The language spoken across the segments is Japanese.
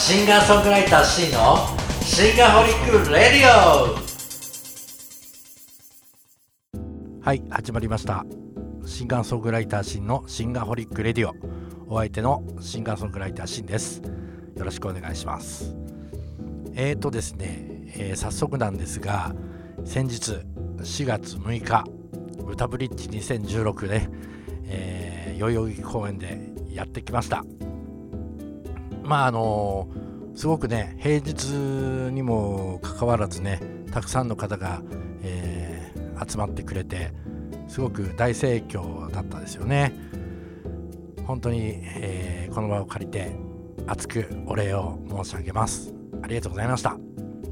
シンガーソングライター C のシンガホリックレディオ。はい、始まりました。シンガーソングライター C のシンガホリックレディオ。お相手のシンガーソングライター C です。よろしくお願いします。ですね、早速なんですが、先日4月6日歌ブリッジ2016で、代々木公園でやってきました。すごくね、平日にもかかわらずね、たくさんの方が、集まってくれて、すごく大盛況だったですよね。本当に、この場を借りて熱くお礼を申し上げます。ありがとうございました。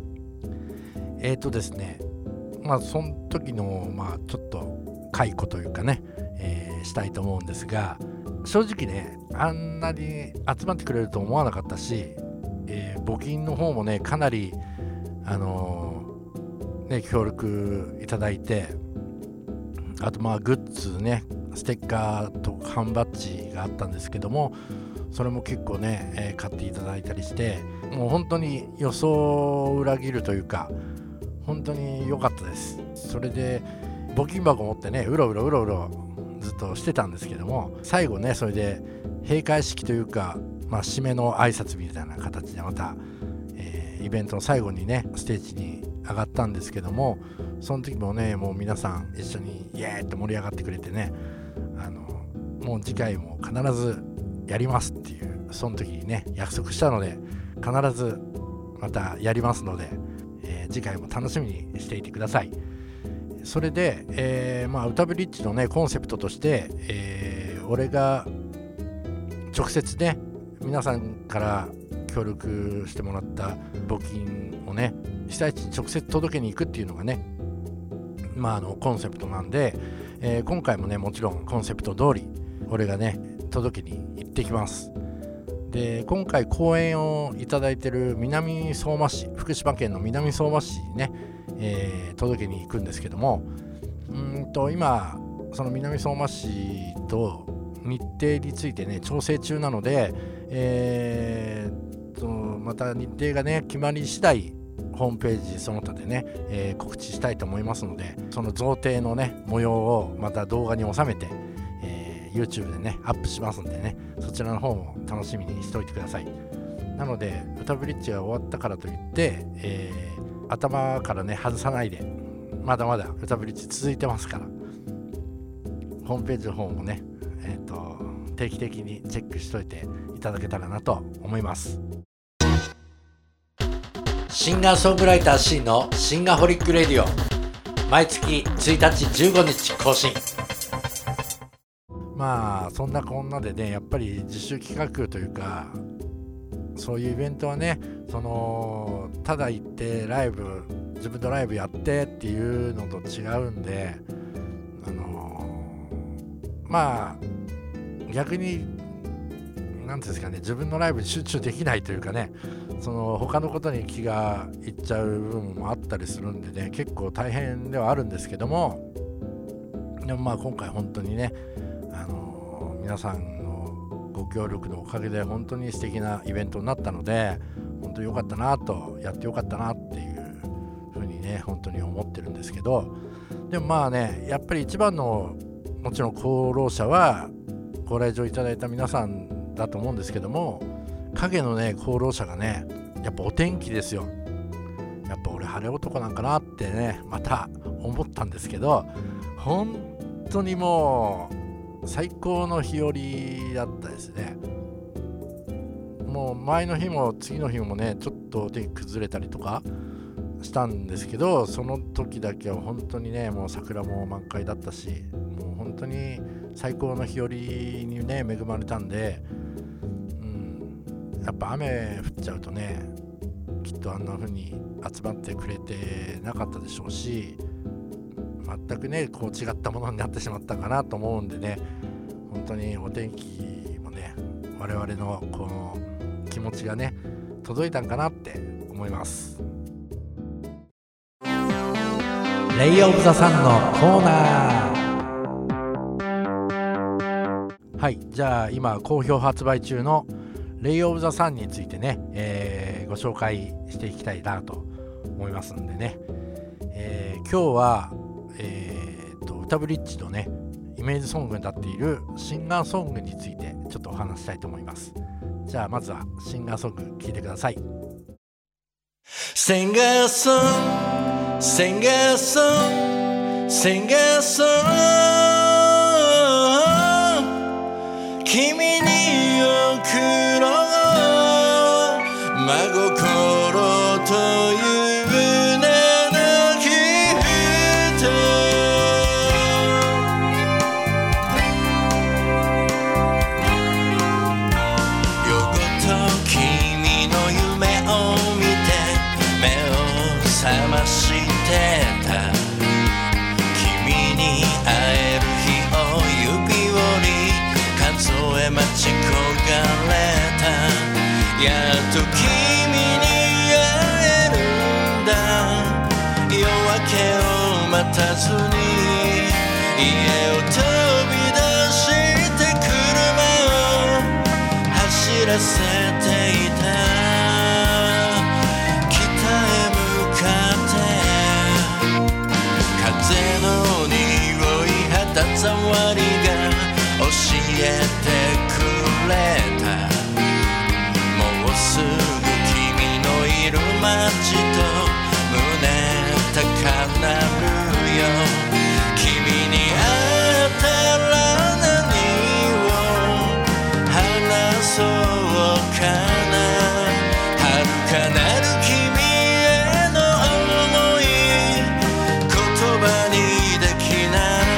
ですね、その時のちょっと解雇というかね、したいと思うんですが、正直ね、あんなに集まってくれると思わなかったし、募金の方もね、かなり協力いただいて、あとグッズね、ステッカーと缶バッジがあったんですけども、それも結構ね、買っていただいたりして、もう本当に予想を裏切るというか、本当に良かったです。それで募金箱持ってね、うろうろずっとしてたんですけども、最後ね、それで閉会式というか、締めの挨拶みたいな形でまた、イベントの最後にね、ステージに上がったんですけども、その時もね、もう皆さん一緒にイエーイと盛り上がってくれてね、もう次回も必ずやりますっていう、その時にね約束したので、必ずまたやりますので、次回も楽しみにしていてください。それで、歌ブリッジのねコンセプトとして、俺が直接ね、皆さんから協力してもらった募金をね、被災地に直接届けに行くっていうのがね、コンセプトなんで、今回もね、もちろんコンセプト通り俺がね届けに行ってきます。で、今回講演をいただいている南相馬市、福島県の南相馬市にね、届けに行くんですけども、今その南相馬市と日程についてね調整中なので、また日程がね決まり次第ホームページその他でね、告知したいと思いますので、その贈呈のね模様をまた動画に収めて、YouTube でねアップしますんでね、そちらの方も楽しみにしておいてください。なので歌ブリッジが終わったからといって、頭からね外さないで、まだまだ歌ブリッジ続いてますから、ホームページの方もね、定期的にチェックしておいていただけたらなと思います。シンガーソングライター C のシンガホリックレディオ、毎月1日15日更新。そんなこんなでね、やっぱり自主企画というか、そういうイベントはね、ただ行ってライブ、自分のライブやってっていうのと違うんで、逆になんですかね、自分のライブに集中できないというかね、他のことに気がいっちゃう部分もあったりするんでね、結構大変ではあるんですけども、でも今回本当にね、皆さんのご協力のおかげで本当に素敵なイベントになったので、本当に良かったなと、やって良かったなっていうふうにね本当に思ってるんですけど、でもやっぱり一番のもちろん功労者はご来場いただいた皆さんだと思うんですけども、影のね功労者がね、やっぱお天気ですよ。やっぱ俺晴れ男なんかなってねまた思ったんですけど、本当にもう最高の日和だったですね。もう前の日も次の日もねちょっとお天気崩れたりとかしたんですけど、その時だけは本当にね、もう桜も満開だったし、もう本当に最高の日和にね恵まれたんで、やっぱ雨降っちゃうとね、きっとあんな風に集まってくれてなかったでしょうし、全くねこう違ったものになってしまったかなと思うんでね、本当にお天気もね我々のこの気持ちがね届いたんかなって思います。レイオブザさんのコーナー。はい、じゃあ今好評発売中のレイオブザサンについてね、ご紹介していきたいなと思いますんでね、今日は、歌ブリッジのねイメージソングになっているシンガーソングについてちょっとお話したいと思います。じゃあまずはシンガーソング聴いてください。 Sing a song, sing a song, sing a song 君に贈ろう真心という名のギフト夜ごと君の夢を見て目を覚ましてた君に会える日を指折り数え待ち焦がれたやっと君に会えるんだ夜明けを待たずに家を飛び出して車を走らせていた肌触りが教えてくれたもうすぐ君のいる街と胸高鳴るよ君に会えたら何を話そうかな遥かなる君への想い言葉にできない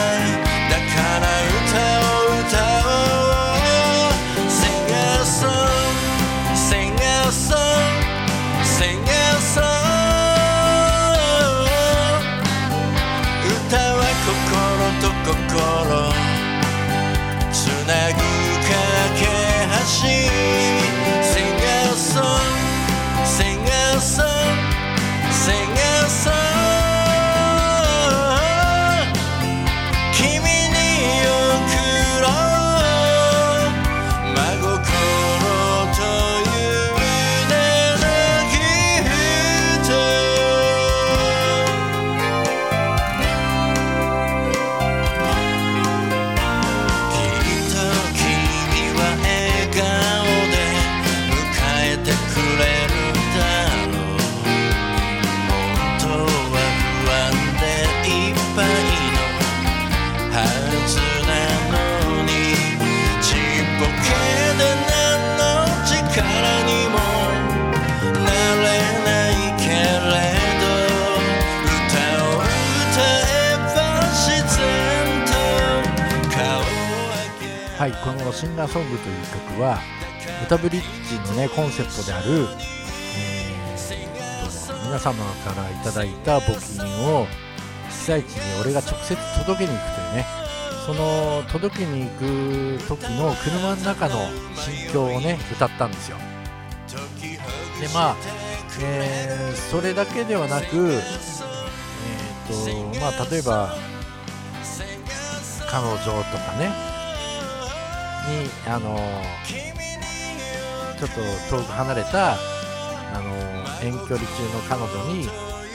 心つなぐ架け橋 Sing a song, sing a song, sing a song 君に贈ろう真心という名のギフトはい、このシンガーソングという曲は歌ブリッジのねコンセプトである、皆様からいただいた募金を被災地に俺が直接届けに行くというね、その届けに行く時の車の中の心境をね歌ったんですよ。でそれだけではなく、例えば彼女とかねにちょっと遠く離れた遠距離中の彼女に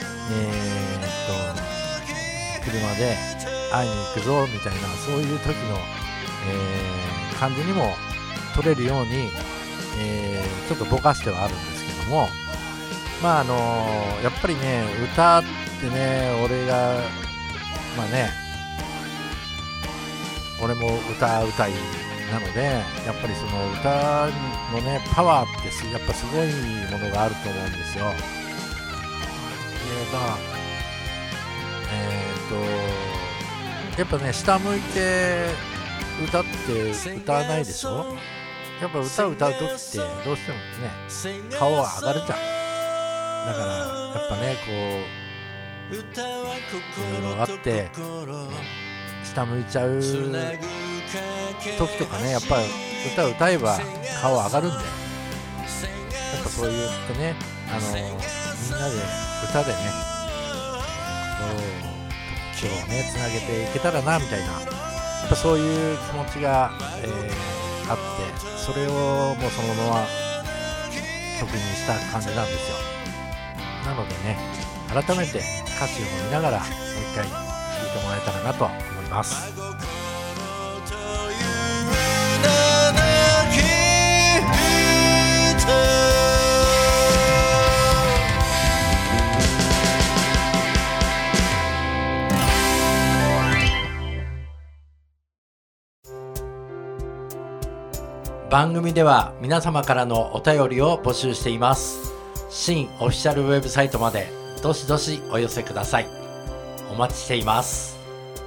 車で会いに行くぞみたいな、そういう時の、感じにも取れるように、ちょっとぼかしてはあるんですけども、やっぱりね歌ってね俺も歌いなので、やっぱりその歌のねパワーってやっぱすごいものがあると思うんですよ。やっぱね下向いて歌って歌わないでしょ。やっぱ歌う時ってどうしてもね顔は上がるじゃん。だからやっぱねこういろいろあって下向いちゃう時とかね、やっぱ歌えば顔上がるんで、やっぱそう言ってねみんなで歌でね心をねつなげていけたらなみたいな、やっぱそういう気持ちが、 あって、それをもうそのまま曲にした感じなんですよ。なのでね、改めて歌詞を見ながらもう一回聴いてもらえたらなと思います。番組では皆様からのお便りを募集しています。新オフィシャルウェブサイトまでどしどしお寄せください。お待ちしています。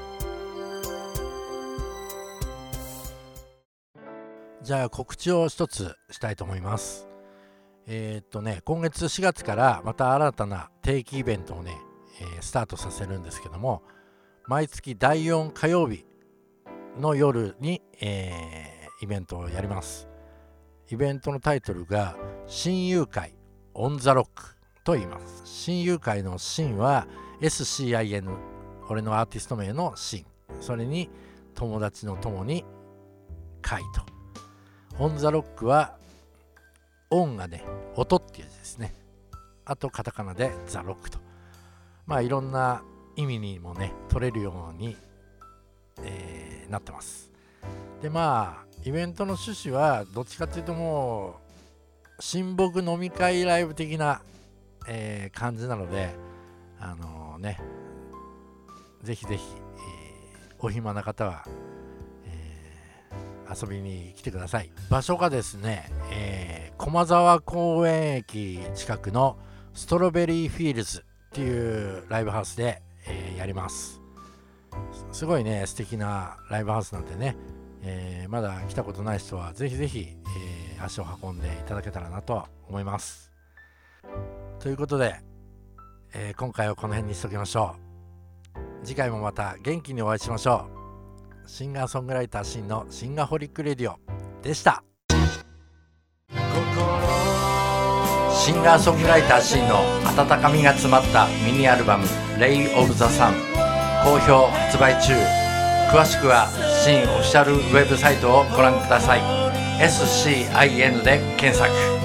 じゃあ告知を一つしたいと思います。今月4月からまた新たな定期イベントをね、スタートさせるんですけども、毎月第4火曜日の夜に、イベントをやります。イベントのタイトルが親友会オンザロックと言います。親友会の親は SCIN、 俺のアーティスト名の親、それに友達の友に会と、オンザロックはオンがね音っていう字ですね。あとカタカナでザロックと、いろんな意味にもね取れるように、なってます。でイベントの趣旨はどっちかというともう親睦飲み会ライブ的な、感じなので、ぜひぜひ、お暇な方は、遊びに来てください。場所がですね、駒沢公園駅近くのストロベリーフィールズっていうライブハウスで、やります。すごいね素敵なライブハウスなんでね、まだ来たことない人はぜひぜひ、足を運んでいただけたらなと思います。ということで、今回はこの辺にしときましょう。次回もまた元気にお会いしましょう。シンガーソングライターシンのシンガホリックレディオでした。シンガーソングライターシンの温かみが詰まったミニアルバムレイオブザサン好評発売中。詳しくは新オフィシャルウェブサイトをご覧ください。SCIN で検索。